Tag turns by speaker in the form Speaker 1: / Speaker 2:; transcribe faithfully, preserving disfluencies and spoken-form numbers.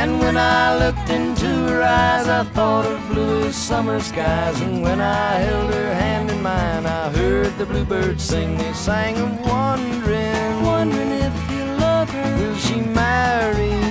Speaker 1: And when I looked into her eyes, I thought of bluest summer skies. And when I held her hand in mine, I heard the bluebirds sing. They sang of wondering,
Speaker 2: Wondering if you love her.
Speaker 1: will she marry